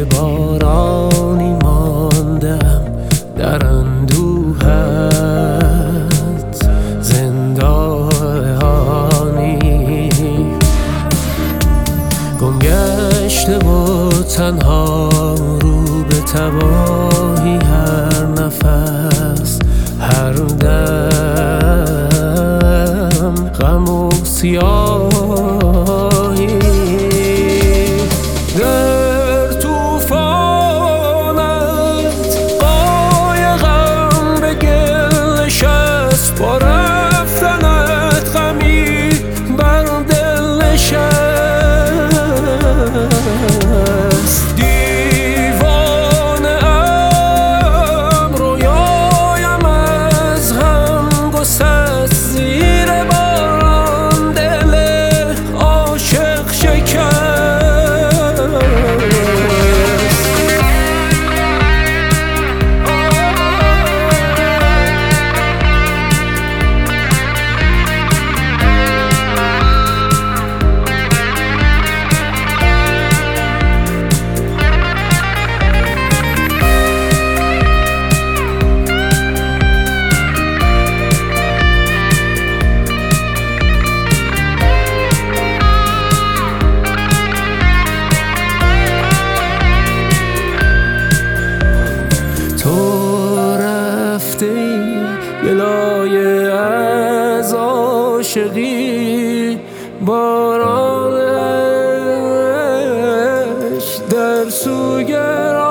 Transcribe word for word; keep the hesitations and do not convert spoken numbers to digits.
که بارانی ماندم در اندوهت زندانی، گمگشته و تنها رو به تباهی، هر نفس هر دم غم و سیاهی. در توفانت قایقم به گل نشست، با رفتنت غمی بر دل نشست. دیوانه ام رویایم از هم گسست، زیر باران دل عاشق شکست. تو رفتی گلایه از عاشقی، بارانش در سوی